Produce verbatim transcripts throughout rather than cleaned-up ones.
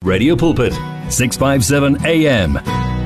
Radio Pulpit, six fifty-seven A M.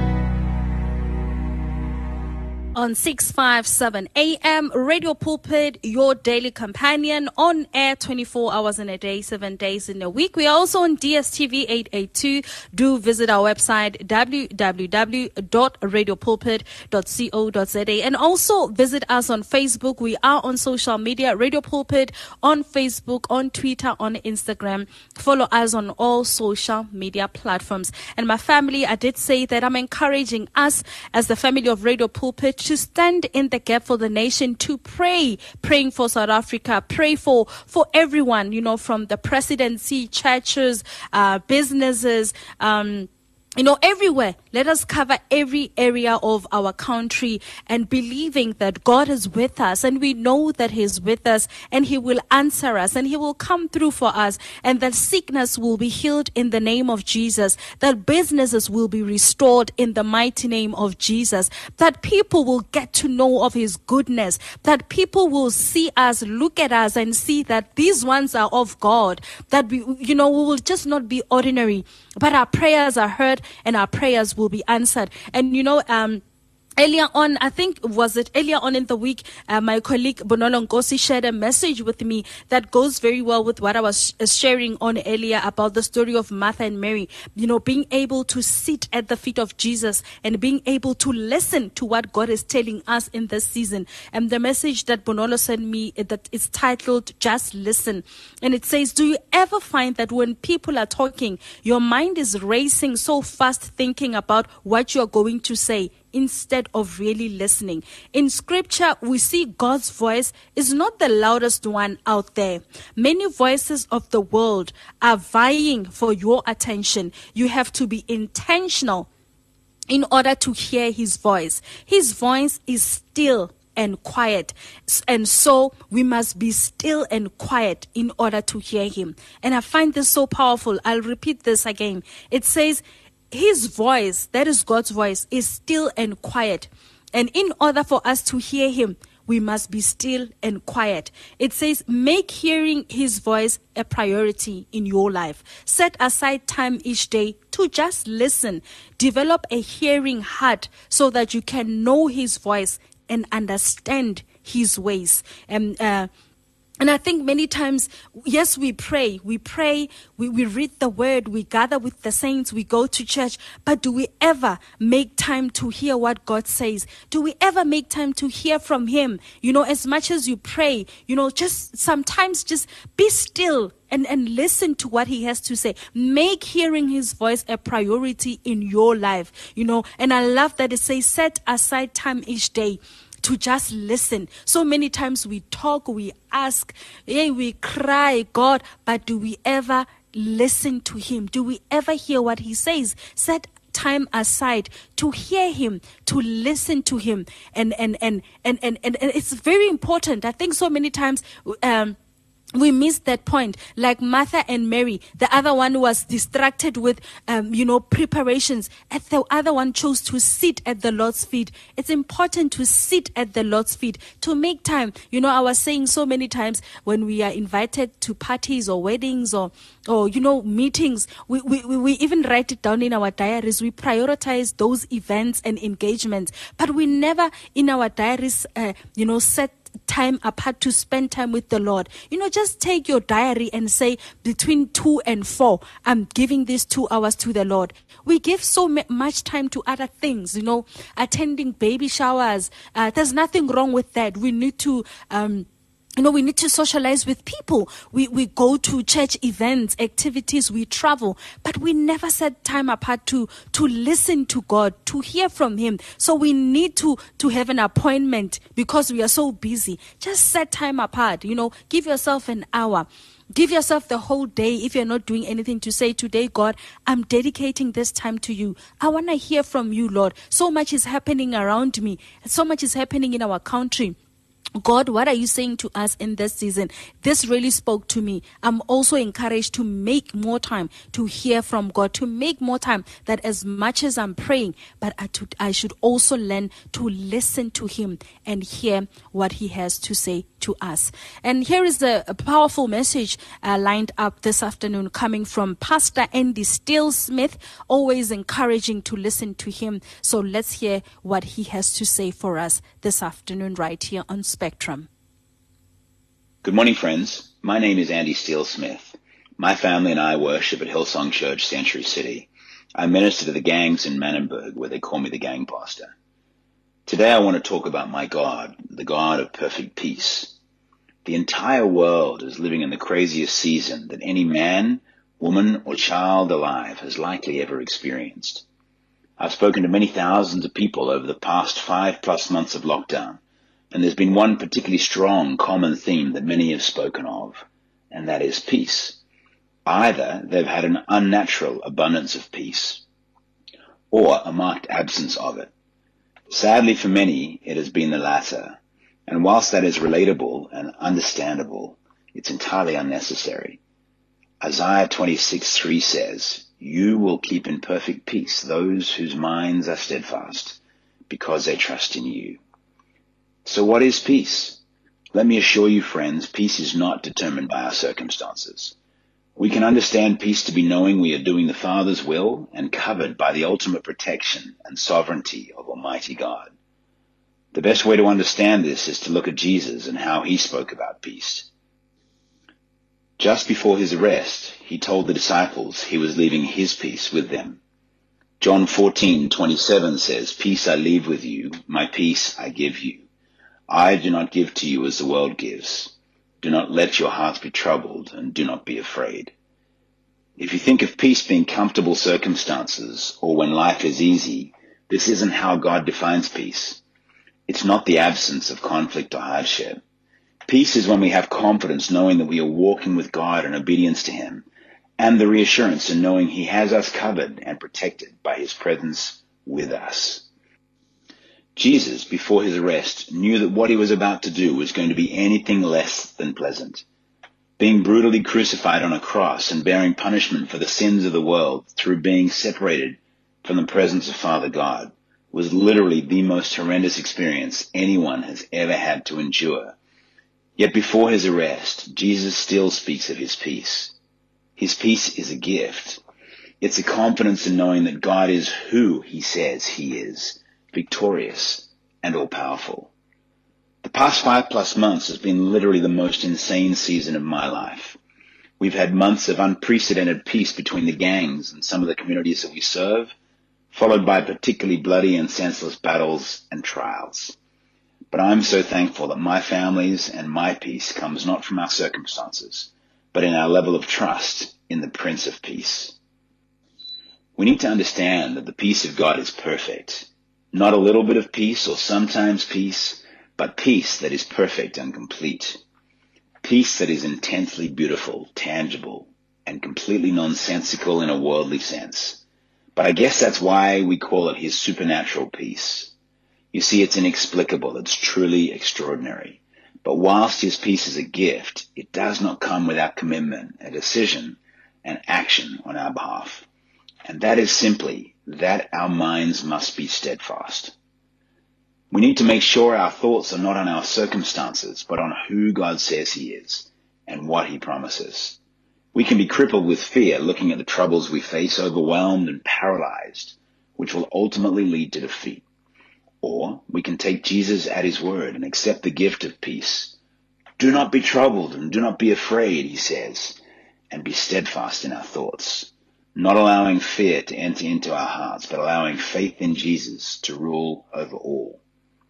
On six fifty-seven A M, Radio Pulpit, your daily companion, on air twenty-four hours in a day, seven days in a week. We are also on D S T V eight eighty-two. Do visit our website, w w w dot radio pulpit dot co dot z a, and also visit us on Facebook. We are on social media, Radio Pulpit, on Facebook, on Twitter, on Instagram. Follow us on all social media platforms. And my family, I did say that I'm encouraging us as the family of Radio Pulpit to stand in the gap for the nation, to pray, praying for South Africa, pray for, for everyone, you know, from the presidency, churches, uh, businesses, um, you know, everywhere. Let us cover every area of our country and believing that God is with us, and we know that He is with us and He will answer us and He will come through for us, and that sickness will be healed in the name of Jesus, that businesses will be restored in the mighty name of Jesus, that people will get to know of His goodness, that people will see us, look at us and see that these ones are of God, that we, you know, we will just not be ordinary, but our prayers are heard and our prayers will be answered. And you know, um, earlier on, I think, was it earlier on in the week, uh, my colleague Bonolo Nkosi shared a message with me that goes very well with what I was sh- sharing on earlier about the story of Martha and Mary. You know, being able to sit at the feet of Jesus and being able to listen to what God is telling us in this season. And the message that Bonolo sent me, that is titled, Just Listen. And it says, do you ever find that when people are talking, your mind is racing so fast thinking about what you're going to say, instead of really listening? In scripture, we see God's voice is not the loudest one out there. Many voices of the world are vying for your attention. You have to be intentional in order to hear His voice. His voice is still and quiet, and so we must be still and quiet in order to hear Him. And I find this so powerful. I'll repeat this again. It says, His voice, that is God's voice, is still and quiet. And in order for us to hear Him, we must be still and quiet. It says, make hearing His voice a priority in your life. Set aside time each day to just listen. Develop a hearing heart so that you can know His voice and understand His ways. And uh And I think many times, yes, we pray, we pray, we, we read the word, we gather with the saints, we go to church, but do we ever make time to hear what God says? Do we ever make time to hear from Him? You know, as much as you pray, you know, just sometimes just be still and, and listen to what He has to say. Make hearing His voice a priority in your life, you know, and I love that it says, set aside time each day to just listen. So many times we talk, we ask, hey, we cry, God, but do we ever listen to Him? Do we ever hear what He says? Set time aside to hear Him, to listen to Him. And and and and and, and, and it's very important. I think so many times um we missed that point, like Martha and Mary. The other one was distracted with, um, you know, preparations. And the other one chose to sit at the Lord's feet. It's important to sit at the Lord's feet, to make time. You know, I was saying so many times when we are invited to parties or weddings or, or you know, meetings, we, we, we even write it down in our diaries. We prioritize those events and engagements, but we never in our diaries, uh, you know, set time apart to spend time with the Lord. You know, just take your diary and say, between two and four, I'm giving these two hours to the Lord. We give so much time to other things, you know, attending baby showers. Uh, there's nothing wrong with that. We need to, um, You know, we need to socialize with people. We we go to church events, activities, we travel, but we never set time apart to to listen to God, to hear from Him. So we need to to have an appointment because we are so busy. Just set time apart, you know, give yourself an hour. Give yourself the whole day if you're not doing anything to say, today, God, I'm dedicating this time to you. I want to hear from you, Lord. So much is happening around me. So much is happening in our country. God, what are you saying to us in this season? This really spoke to me. I'm also encouraged to make more time to hear from God, to make more time that as much as I'm praying, but I, to, I should also learn to listen to Him and hear what He has to say to us. And here is a, a powerful message uh, lined up this afternoon coming from Pastor Andy Steele Smith. Always encouraging to listen to him. So let's hear what he has to say for us this afternoon right here on Spectrum. Good morning, friends. My name is Andy Steele Smith. My family and I worship at Hillsong Church, Century City. I minister to the gangs in Manenberg, where they call me the gang pastor. Today I want to talk about my God, the God of perfect peace. The entire world is living in the craziest season that any man, woman, or child alive has likely ever experienced. I've spoken to many thousands of people over the past five plus months of lockdown, and there's been one particularly strong common theme that many have spoken of, and that is peace. Either they've had an unnatural abundance of peace, or a marked absence of it. Sadly for many, it has been the latter, and whilst that is relatable and understandable, it's entirely unnecessary. Isaiah twenty-six three says, "You will keep in perfect peace those whose minds are steadfast, because they trust in you." So what is peace? Let me assure you, friends, peace is not determined by our circumstances. We can understand peace to be knowing we are doing the Father's will and covered by the ultimate protection and sovereignty of Almighty God. The best way to understand this is to look at Jesus and how he spoke about peace. Just before his arrest, he told the disciples he was leaving his peace with them. John fourteen twenty-seven says, "Peace I leave with you, my peace I give you. I do not give to you as the world gives. Do not let your hearts be troubled, and do not be afraid." If you think of peace being comfortable circumstances, or when life is easy, this isn't how God defines peace. It's not the absence of conflict or hardship. Peace is when we have confidence knowing that we are walking with God in obedience to him, and the reassurance in knowing he has us covered and protected by his presence with us. Jesus, before his arrest, knew that what he was about to do was going to be anything less than pleasant. Being brutally crucified on a cross and bearing punishment for the sins of the world through being separated from the presence of Father God was literally the most horrendous experience anyone has ever had to endure. Yet before his arrest, Jesus still speaks of his peace. His peace is a gift. It's a confidence in knowing that God is who he says he is, victorious and all-powerful. The past five plus months has been literally the most insane season of my life. We've had months of unprecedented peace between the gangs and some of the communities that we serve, followed by particularly bloody and senseless battles and trials. But I'm so thankful that my family's and my peace comes not from our circumstances, but in our level of trust in the Prince of Peace. We need to understand that the peace of God is perfect. Not a little bit of peace or sometimes peace, but peace that is perfect and complete. Peace that is intensely beautiful, tangible, and completely nonsensical in a worldly sense. But I guess that's why we call it his supernatural peace. You see, it's inexplicable, it's truly extraordinary. But whilst his peace is a gift, it does not come without commitment, a decision, and action on our behalf. And that is simply that our minds must be steadfast. We need to make sure our thoughts are not on our circumstances, but on who God says he is and what he promises. We can be crippled with fear looking at the troubles we face, overwhelmed and paralyzed, which will ultimately lead to defeat. Or we can take Jesus at his word and accept the gift of peace. Do not be troubled and do not be afraid, he says, and be steadfast in our thoughts, not allowing fear to enter into our hearts, but allowing faith in Jesus to rule over all.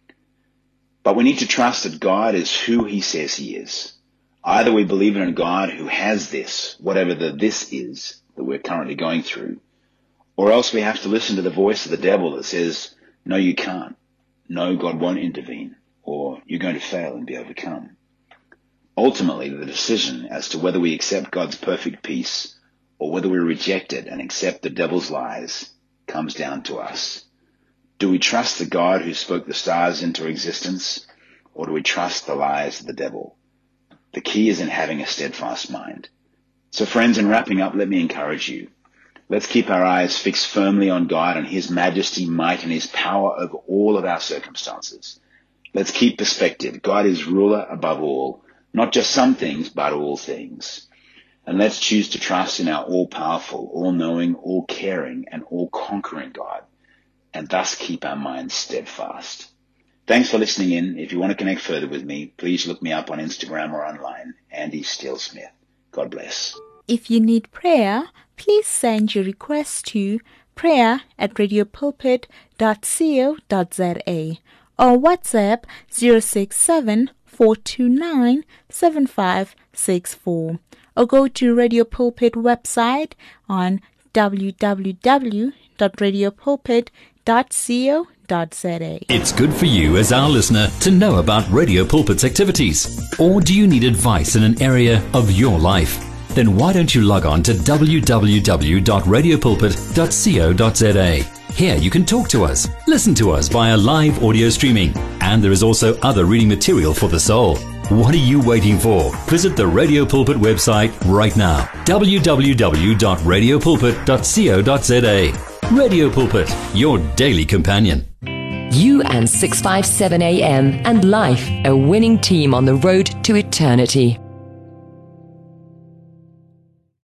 But we need to trust that God is who he says he is. Either we believe in a God who has this, whatever the this is that we're currently going through, or else we have to listen to the voice of the devil that says, no, you can't. No, God won't intervene, or you're going to fail and be overcome. Ultimately, the decision as to whether we accept God's perfect peace or whether we reject it and accept the devil's lies comes down to us. Do we trust the God who spoke the stars into existence, or do we trust the lies of the devil? The key is in having a steadfast mind. So friends, in wrapping up, let me encourage you. Let's keep our eyes fixed firmly on God and his majesty, might, and his power over all of our circumstances. Let's keep perspective. God is ruler above all, not just some things, but all things. And let's choose to trust in our all-powerful, all-knowing, all-caring, and all-conquering God, and thus keep our minds steadfast. Thanks for listening in. If you want to connect further with me, please look me up on Instagram or online, Andy Steele Smith. God bless. If you need prayer, please send your request to prayer at radiopulpit dot co dot za or WhatsApp zero six seven, four two nine, seven five six four, or go to Radio Pulpit website on w w w dot radiopulpit dot co dot za. It's good for you as our listener to know about Radio Pulpit's activities. Or do you need advice in an area of your life? Then why don't you log on to w w w dot radiopulpit dot co dot za. Here you can talk to us, listen to us via live audio streaming, and there is also other reading material for the soul. What are you waiting for? Visit the Radio Pulpit website right now, w w w dot radiopulpit dot co dot za. Radio Pulpit, your daily companion. You and six fifty-seven A M and Life, a winning team on the road to eternity.